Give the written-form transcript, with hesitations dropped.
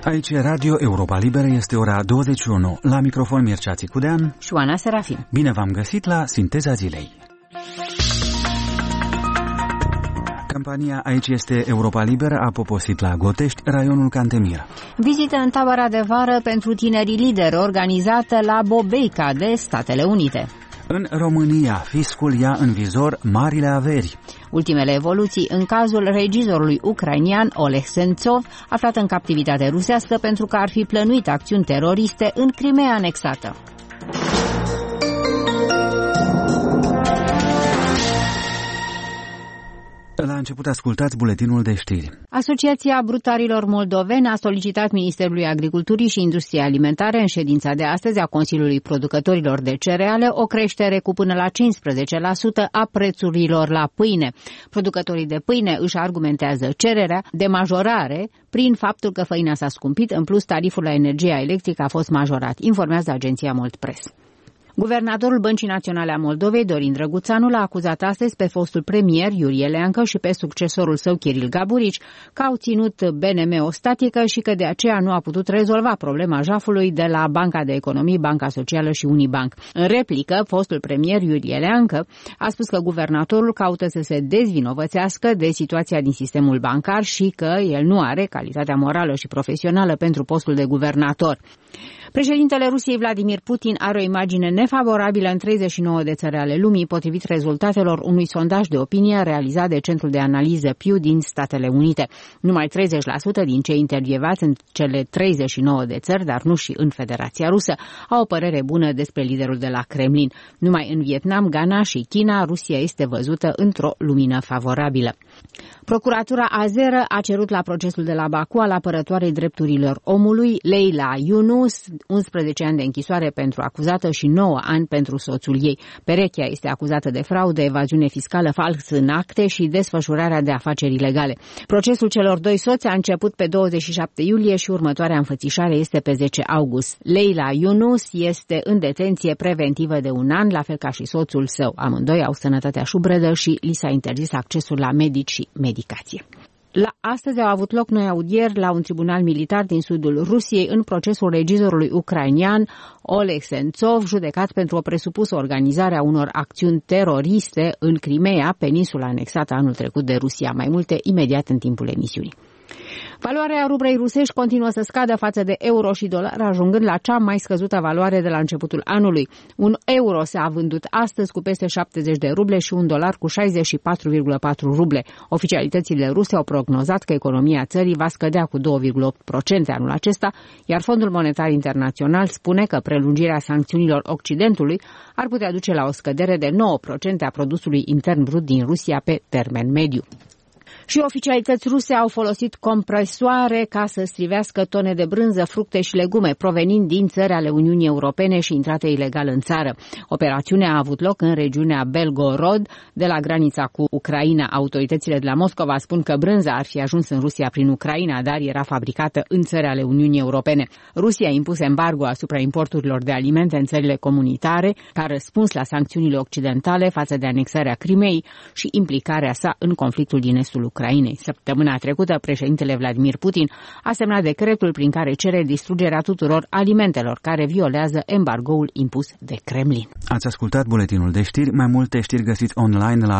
Aici Radio Europa Liberă, este ora 21. La microfon Mircea Țicudean și Oana Serafin. Bine v-am găsit la Sinteza Zilei. Campania Aici este Europa Liberă a poposit la Gotești, raionul Cantemir. Vizită în tabăra de vară pentru tinerii lideri organizată la Bobeica de Statele Unite. În România, fiscul ia în vizor marile averi. Ultimele evoluții în cazul regizorului ucrainian Oleg Sentsov, aflat în captivitate rusească pentru că ar fi plănuit acțiuni teroriste în Crimea anexată. La început ascultați buletinul de știri. Asociația Brutarilor Moldoveni a solicitat Ministerului Agriculturii și Industriei Alimentare în ședința de astăzi a Consiliului Producătorilor de Cereale o creștere cu până la 15% a prețurilor la pâine. Producătorii de pâine își argumentează cererea de majorare prin faptul că făina s-a scumpit, în plus tariful la energia electrică a fost majorat, informează agenția Moldpress. Guvernatorul Băncii Naționale a Moldovei, Dorin Drăguțanu, l-a acuzat astăzi pe fostul premier Iurie Leancă și pe succesorul său Chiril Gaburici că au ținut BNM o statică și că de aceea nu a putut rezolva problema jafului de la Banca de Economie, Banca Socială și Unibank. În replică, fostul premier Iurie Leancă a spus că guvernatorul caută să se dezvinovățească de situația din sistemul bancar și că el nu are calitatea morală și profesională pentru postul de guvernator. Președintele Rusiei Vladimir Putin are o imagine nefavorabilă în 39 de țări ale lumii, potrivit rezultatelor unui sondaj de opinie realizat de Centrul de Analiză Pew din Statele Unite. Numai 30% din cei intervievați în cele 39 de țări, dar nu și în Federația Rusă, au o părere bună despre liderul de la Kremlin. Numai în Vietnam, Ghana și China, Rusia este văzută într-o lumină favorabilă. Procuratura azeră a cerut la procesul de la Baku al apărătoarei drepturilor omului, Leila Yunus, 11 ani de închisoare pentru acuzată și 9 ani pentru soțul ei. Perechea este acuzată de fraudă, evaziune fiscală, fals în acte și desfășurarea de afaceri ilegale. Procesul celor doi soți a început pe 27 iulie și următoarea înfățișare este pe 10 august. Leila Yunus este în detenție preventivă de 1 an, la fel ca și soțul său. Amândoi au sănătatea șubredă și li s-a interzis accesul la medici și medicație. Astăzi au avut loc noi audieri la un tribunal militar din sudul Rusiei în procesul regizorului ucrainian Oleg Sentsov, judecat pentru o presupusă organizare a unor acțiuni teroriste în Crimea, peninsula anexată anul trecut de Rusia. Mai multe imediat în timpul emisiunii. Valoarea rublei rusești continuă să scadă față de euro și dolar, ajungând la cea mai scăzută valoare de la începutul anului. Un euro s-a vândut astăzi cu peste 70 de ruble și un dolar cu 64,4 ruble. Oficialitățile ruse au prognozat că economia țării va scădea cu 2,8% anul acesta, iar Fondul Monetar Internațional spune că prelungirea sancțiunilor Occidentului ar putea duce la o scădere de 9% a produsului intern brut din Rusia pe termen mediu. Și oficialități ruse au folosit compresoare ca să strivească tone de brânză, fructe și legume provenind din țări ale Uniunii Europene și intrate ilegal în țară. Operațiunea a avut loc în regiunea Belgorod, de la granița cu Ucraina. Autoritățile de la Moscova spun că brânza ar fi ajuns în Rusia prin Ucraina, dar era fabricată în țări ale Uniunii Europene. Rusia a impus embargo asupra importurilor de alimente în țările comunitare, ca răspuns la sancțiunile occidentale față de anexarea Crimeei și implicarea sa în conflictul din estul Ucrainei. Săptămâna trecută, președintele Vladimir Putin a semnat decretul prin care cere distrugerea tuturor alimentelor care violează embargoul impus de Kremlin. Ați ascultat buletinul de știri. Mai multe știri găsiți online la